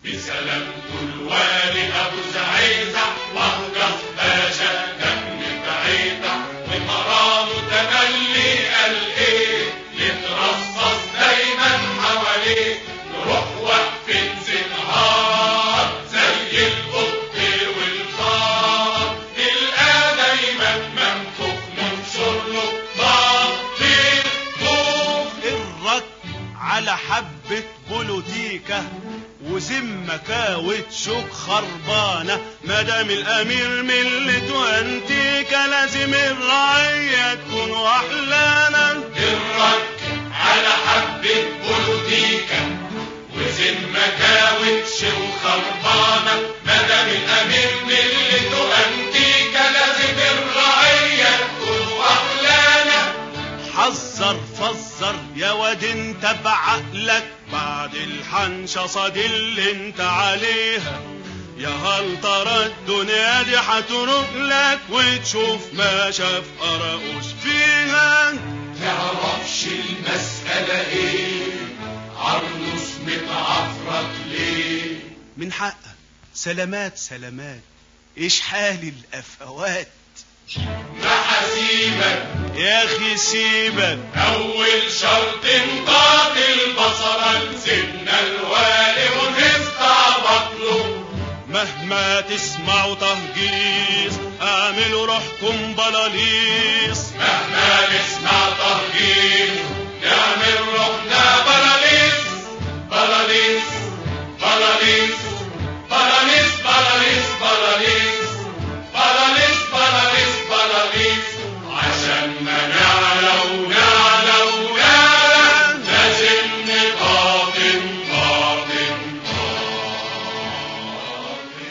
بسلامته الوالي ابو زعيزع وهجص باشا دم بعيدع ومرامه تملي قال ايه يترصص دايما حواليه نروح واقفين زنهار زي القط والفار نلقاه دايما منفوخ ننشر له بطيخ طوخ الرك على حبة بولوتيكا وزمكاوة شوك خربانة مدام الامير ملته انتيكا لازم الرعية تكون وحلانة. الرك على حبة بولوتيكا وزمكاوة شوك خربانة مدام الامير ملته انتيكا لازم الرعية تكون وحلانة. حذر فزر يا واد انت بعقلك بعد الحنشصة دي اللي انت عليها يا هل ترى الدنيا دي هتروق لك وتشوف ما شاف قراقوش فيها. تعرفش المسألة ايه عروس متعفرت ليه من حقك سلامات سلامات ايش حال الافوات ما حسيبك يا اخي سيبك اول شرط انقاط البصرة لسيدنا الوالي ونفتح بطله مهما تسمعوا تهجيس اعملوا روحكم بلاليص مهما